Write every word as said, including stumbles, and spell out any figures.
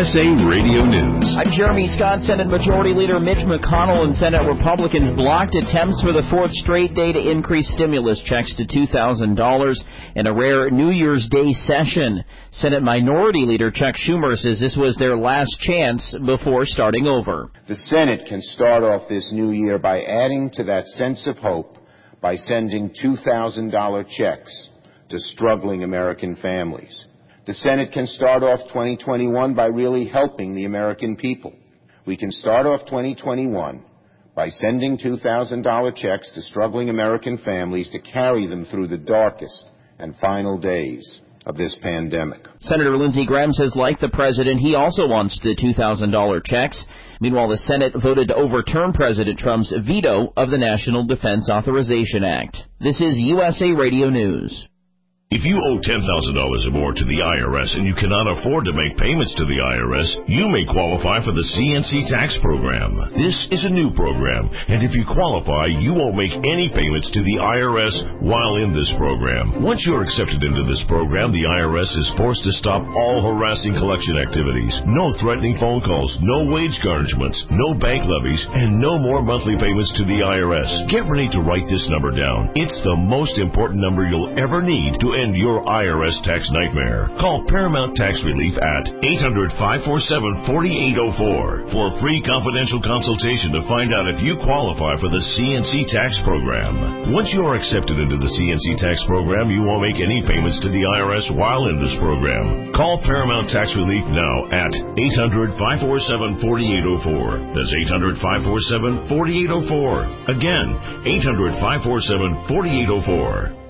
S A Radio News. I'm Jeremy Scott. Senate Majority Leader Mitch McConnell and Senate Republicans blocked attempts for the fourth straight day to increase stimulus checks to two thousand dollars in a rare New Year's Day session. Senate Minority Leader Chuck Schumer says this was their last chance before starting over. The Senate can start off this new year by adding to that sense of hope by sending two thousand dollars checks to struggling American families. The Senate can start off twenty twenty-one by really helping the American people. We can start off twenty twenty-one by sending two thousand dollars checks to struggling American families to carry them through the darkest and final days of this pandemic. Senator Lindsey Graham says, like the president, he also wants the two thousand dollars checks. Meanwhile, the Senate voted to overturn President Trump's veto of the National Defense Authorization Act. This is U S A Radio News. If you owe ten thousand dollars or more to the I R S and you cannot afford to make payments to the I R S, you may qualify for the C N C tax program. This is a new program, and if you qualify, you won't make any payments to the I R S while in this program. Once you're accepted into this program, the I R S is forced to stop all harassing collection activities. No threatening phone calls, no wage garnishments, no bank levies, and no more monthly payments to the I R S. Get ready to write this number down. It's the most important number you'll ever need to end your I R S tax nightmare. Call Paramount Tax Relief at eight hundred, five four seven, four eight zero four for a free confidential consultation to find out if you qualify for the C N C tax program. Once you are accepted into the C N C tax program, you won't make any payments to the I R S while in this program. Call Paramount Tax Relief now at eight hundred, five four seven, four eight zero four. That's eight hundred, five four seven, four eight zero four. Again, eight hundred, five four seven, four eight zero four.